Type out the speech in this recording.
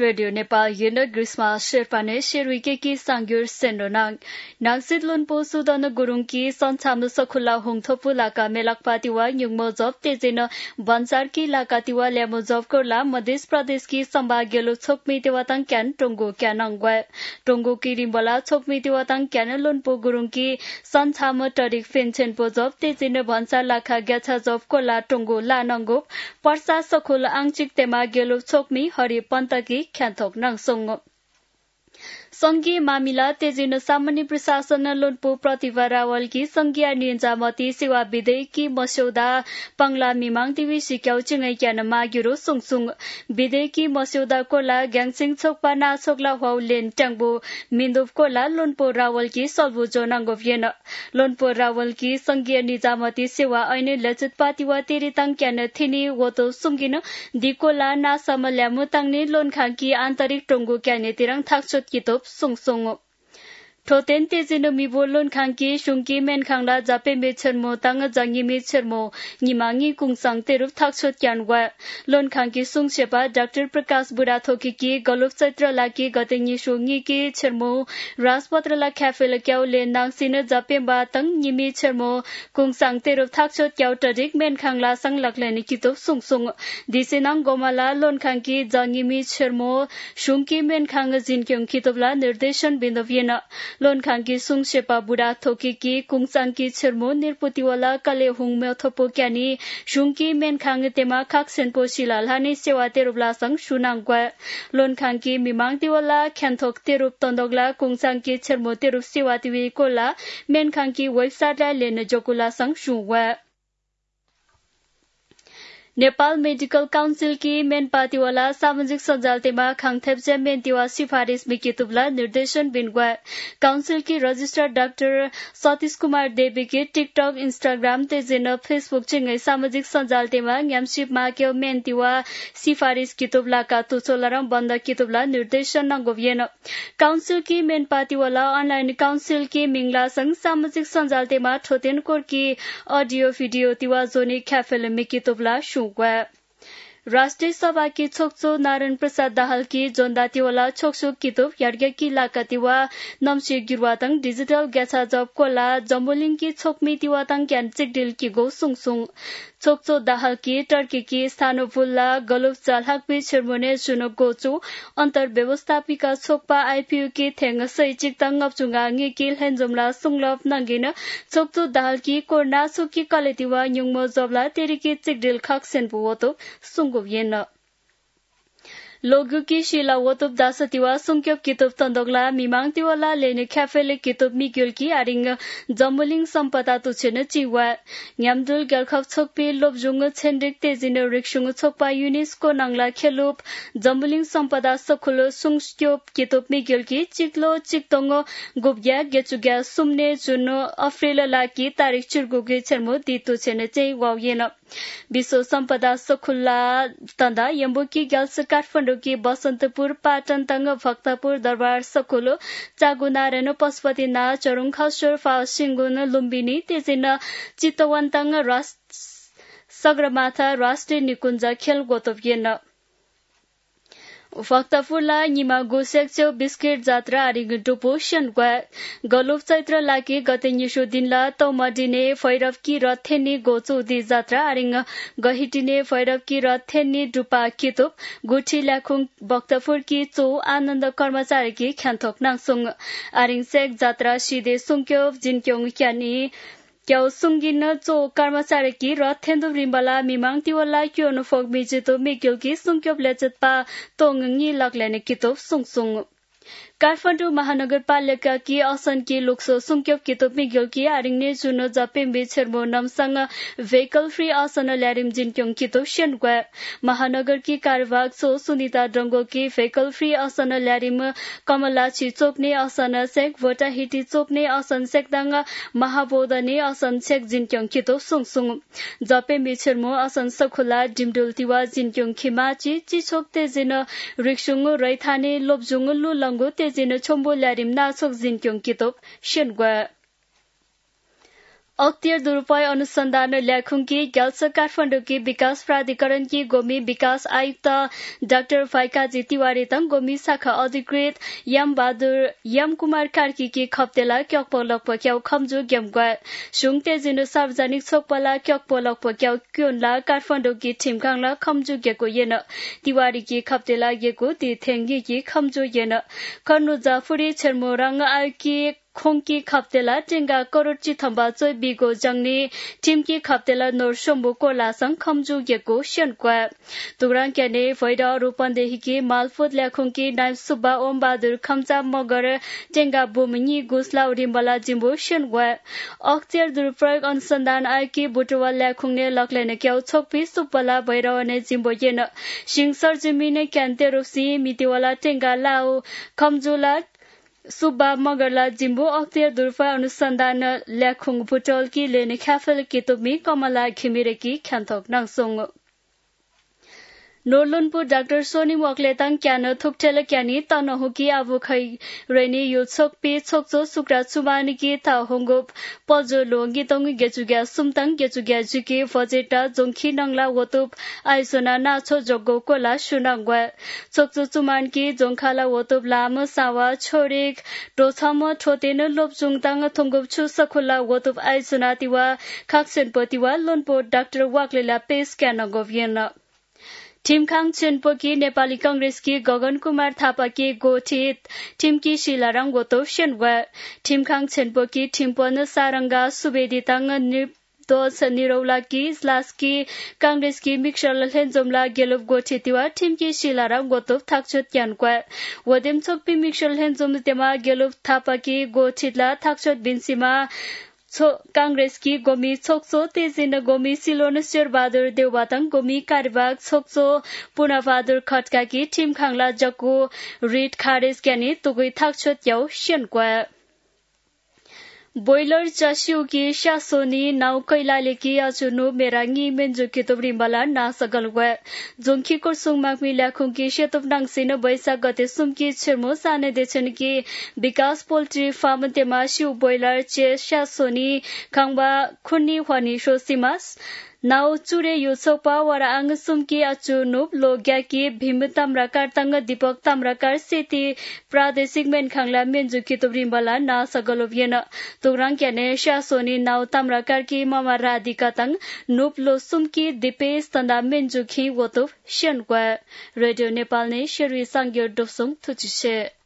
radio Nepal येन ग्रीष्मा शेर्पाने शेरुइकेकी सांग्युर सेन्डोनाङ नाङसित लोनपो सुदन गुरुङकी सन्छाम सखुल्ला होङथोपु लाका मेलाकपातिवा युङमो जब तेजेन बन्सारकी लाकातिवा ल्यामो जब कोर्ला मध्य प्रदेशकी सम्भाग्यलो छोकमी तेवाताङ क्यान टोंगो क्यानङ ग्वा टोंगो की रिम्बला छोकमी तेवाताङ क्यान लोनपो गुरुङकी सन्छाम टरिक फेन्चेनपो जब तेजेन भन्सार लाखा ग्याछा जब कोर्ला टोंगो लानङ्गो पर्सा सखुल आंशिक तेमा गेलो छोकमी हरि पन्तकी ख्याथोक नाङसोङ संघीय मामिला तेजिन सामान्य प्रशासन लोनपो प्रतिभा रावलकी संघीय निजामती सेवा विधेयकी मस्यौदा पंगला मिमाङ तिवी सिक्याउ चिङै क्यान माग्युरो सुङसुङ विधेयकी मस्यौदा कोला ग्याङसिङ छोकपा नाछोकला हुउ लेन ट्याङबो मिन्दुप कोला लोनपो रावलकी सल्बु जोनाङ्गो येन लोनपो रावलकी संघीय निजामती सेवा ऐने लचित पातिवा तेरिताङ क्यान थिनी वतो सुङगिन दिकोला नासम ल्यामु ताङने लोनखाङकी आन्तरिक टोंगो क्याने तिरङ थाक्छोत कितोप सुङसुङ ठोतेन तेजिन मिबो लोनखाङकी सुङकी मेनखाङला जापेम्बे छेर्मो ताङ जाङिमी छेर्मो निमाङी कुङसाङ तेरुप थाक्छोत क्यानवा लोनखाङकी सुङसेपा डाक्टर प्रकाश बुढाथोकीकी गलोक चैत्र लाकी गतेङी सुङीकी छेर्मो राजपत्रला ख्याफेल क्याउ ले नाङसिन जापेम्बा ताङ निमी छेर्मो कुङसाङ तेरुप थाक्छोत क्याउ टरिक मेनखाङला साङ लक्लेनी कितोप सुङसुङ दिसेनाङ गोमाला लोनखाङकी जाङिमी छेर्मो सुङकी मेनखाङ जिनक्योङ कितोपला निर्देशन बिन्दुविन लोनखाङकी सुङसेपा बुढा थोकीकी कुङसाङकी छेर्मो निर्पुतिवाला कले हुङम्यो थोपो क्यानी सुङकी मेनखाङ तेमा खाक्सेनपो शिलालानी सेवा तेरुबलासङ सुनाङग्वा लोनखाङकी मिमाङतिवाला ख्यान्थोक तेरुप तन्दोगला कुङसाङकी छेर्मो तेरुप सेवा तिवी कोला मेनखाङकी वेबसाइटलाई लेन जोकुलासङ सुवा नेपाल मेडिकल काउन्सिल की मेनपातिवाला सामाजिक सञ्जालतेमा खाङथेप्चे मेन्तिवा सिफारिश मिकितुबला निर्देशन बिनग्वा काउन्सिल की रजिस्ट्रार डाक्टर सतीश कुमार देवीकी टिकटक इन्स्टाग्राम तेजेन फेसबुक चिङै सामाजिक सञ्जालतेमा न्यामसिप माक्यो मेन्तिवा सिफारिश कितुबलाका तुचोलारम बन्द कितुबला निर्देशन नगोवियन काउन्सिल की मेनपातिवाला अनलाइन काउन्सिल की मिङलासङ सामाजिक सञ्जालतेमा ठोतेन कोर्की अडियो भिडियो तिवा जोनी ख्याफेल मिकितुबला राष्ट्रिय सभा की छोक्चो नारायण प्रसाद दाहाल की जोन्दातिवाला छोक्सो कितुब यार्ग्याकी लाकातिवा नम्सी गिरवातङ डिजिटल ग्याछा जब कोला जम्बोलिङ की छोकमी तिवातङ क्यान चिकडिल की गो सुङसुङ छोक्चो दाहाल की टर्की की स्थानोपुल्ला गलुप जालहाकपी छिर्मुने सुनो गोचु अन्तर व्यवस्थापिका छोकपा आईपीयू की थेंग सैचिक तंगप चुंगांगी की हेन्जुमला सुङलप नंगिन छोक्चो दाहाल की कोर्नासु की कलेतिवा युङमो जबला तेरिकी चिकडिल खक्सेन पुवतो सुङगुवियन लोगु की शिला वतुब दासतिवा सुङक्योप कितुब तन्दोगला मिमाङतिवाला लेने ख्याफेले कितुब मिग्युल की आरिङ जम्बुलिङ सम्पदा तुछेन चिवा न्यामदुल ग्यालखप छोकपी लोबजुङ छेन्डिक तेजिन रिक्सुङ छोकपा युनेस्को नाङला खेलुप जम्बुलिङ सम्पदा सखुलो सुङक्योप कितुब मिग्युल की चिक्लो चिक्तोङ गुब्या गेचुग्या सुम्ने जुन अप्रिल लाकी तारिख चिरगुगे छेर्मो दितु छेन चाहिँ वाउयेन विश्व सम्पदा सखुल्ला तन्दा यम्बुकी ग्याल्स काठमाडौँ की बसन्तपुर पाटन तंग भक्तपुर दरबार सकुलो चागुनारेन पशुपतिना चरुङ खस्वर फा सिंगुन लुम्बिनी तेजिन चितवन तंग सगरमाथा राष्ट्रिय निकुञ्ज खेल गोतोवियन भक्तपुरला निमा गोसेक्चो बिस्किट जात्रा आरिङ डुपोशन गलोप चैत्र लाकी गतेनिसो दिनला तौमडिने भैरवकी रथेनी गोचुदी जात्रा आरिङ गहिटिने भैरवकी रथेनी डुपा कितुप गुठी ल्याखुङ भक्तपुर की चो आनन्द कर्मचारी की ख्यान्थोक नाङसुङ आरिङ सेक जात्रा सिधे सुङक्यो जिनक्योङ क्यानी क्याउ सुङगिन चो कर्मचारी की रथेन्दु रिम्बला मिमाङतिवाला क्योनो फोक मिजितो मिग्युल की सुङक्योप लेचतपा तोङङी लग्लेने कितोप सुङसुङ काठमाडौँ महानगरपालिका की असन की लोकसो सुङक्योप कितोप मिग्युल की आरिङने जुनो जपेम्बे छेर्मो नमसँग भेहिकल फ्री असन ल्यारिम जिनक्योङ कितोप शेनग्वा महानगर की कार्यवाहक सो सुनिता डंगो की भेहिकल फ्री असन ल्यारिम कमलाची चोप्ने असन सेक भोटा हिटी चोप्ने असन सेकदाङ महाबोधने असन सेक जिनक्योङ कितोप सुङसुङ जपेम्बे छेर्मो असन सखुला डिमडुल तिवा जिनक्योङ खिमाची चिछोक तेजिन रिक्सुङ रैथाने लोबजुङ लुलङ्गो तेजिन छोम्बो ल्यारिम नाछोक जिनक्योङ कितोप शेनग्वा अख्तियार दुरुपयोग अनुसन्धान ल्याखुङकी ग्याल्स काठमाडौँकी विकास प्राधिकरणकी गोमी विकास आयुक्त डाक्टर फाइकाजी तिवारी तङ गोमी शाखा अधिकृत यम कुमार कार्कीकी खप्तेला क्याकपोलक पक्याउ खम्जु ग्यामग्वा सुङ तेजिनु सार्वजनिक छोकपला क्याकपोलक पक्याउ क्योनला काठमाडौँकी ठिमकाङला खम्जु गेको येन तिवारीकी खप्तेला गेको ती थेङ्गीकी खम्जु येन कर्नु जाफुरी छेरमोराङ आयुकी खोंकी खप्तेला टेंगा करोडची थम्बा चोय बिगो जंगनी टिमकी खप्तेला नोर सोम्बु कोलासंग खम्जु गेको शेनक्वा तुगरां क्याने भैरा रूपन्देहीकी मालफोत ल्याखुङकी नाइम सुब्बा ओम बहादुर खम्चा मगर टेंगा बुमनी गुसला उरिम्बला जिम्बु शेनक्वा अख्तियार दुरुपयोग अनुसन्धान आयुकी बुटुवा ल्याखुङने लक्लेने क्याउ छोकपी सुब्बला भैरावने जिम्बो येन सिंसर जिमिने क्यान्ते रोक्सी मितिवाला टेंगा लाओ खम्जुला सुब्बा मगरला जिम्बु अख्तियार दुरुपयोग अनुसन्धान ल्याखुङ बुटोलकी लेने ख्याफल कितुबमी कमला घिमिरेकी ख्यान्थोक नाङसोङ नोर्लुनपुर डाक्टर सोनी मकलेताङ क्यान थुक्टेल क्यानी तनहुकी आबु खै रेनी यो छोकपी छोकचो सुक्रा चुमानिकी ताहोंगो पजो लोंगी तङ गेजुग्या सुमतङ गेजुग्या जुकी फजेटा जोंखी नंगला वतुप आइसोना नाछो जग्गो कोला सुनांगवा छोकचो चुमानकी जोंखाला वतुप लाम सावा छोरेक टोछम ठोतेन लोपजुङताङ थुंगुप छु सखुला वतुप आइसोना तिवा खाक्सेनपतिवा लोनपो डाक्टर वाक्लेला पेस क्यान गोभियन ठिमखाङ चेनपोकी नेपाली कांग्रेसकी गगन कुमार थापाकी गोठित ठिमकी शिलाराङ गोतो शेनवा ठिमखाङ चेनपोकी ठिमपन सारंगा सुवेदिताङ निर्दोष निरौलाकी स्लासकी कांग्रेसकी मिक्सर हेन्जोमला गेलुप गोठितिवा ठिमकी शिलाराङ गोतो थाक्छोत क्यानक्वा वदेम छोकपी मिक्सर हेन्जोम तेमा गेलुप थापाकी गोठितला थाक्छोत बिन्सीमा कांग्रेसकी गोमी छोकचो तेजिन गोमी सिलोन शेरबहादुर देवबातङ गोमी कार्यवाहक छोकचो पुनाबहादुर खटकाकी ठिमखाङला जक्कु रिट खारेज क्यानी तुगुई थाक्छोत याउ शेनक्वा बोइलर चासिउकी शासोनी नाउ कैलालेकी अचुनु मेराङी मेन्जुकी तुब्रिम्बला नासगलवा जोंखी कोर्सुङ माकमी ल्याखुङकी शेतुप नाङसिन बैशाख गते सुमकी छिर्मो साने देछनकी विकास पोल्ट्री फार्म तेमा शिउ बोइलर चे शासोनी खाङबा खुन्नी हनी सोसिमास नाउ चुरे यो सोपा वरा आङ सुमकी अचुनुप लोग्याकी भीम ताम्राकार तंग दीपक ताम्राकार सेती प्रादेशिक मेनखाङला मेन्जुकी तुब्रिम्बला नासगलोभियन तुगराङ क्याने शासोनी नाउ ताम्राकार की ममा राधिका तंग नुप लो सुमकी दिपेश तन्दा मेन्जुकी वतुप शेनक्वा रेडियो नेपाल ने शेरवी सांग्यो डोसुङ थुचिसे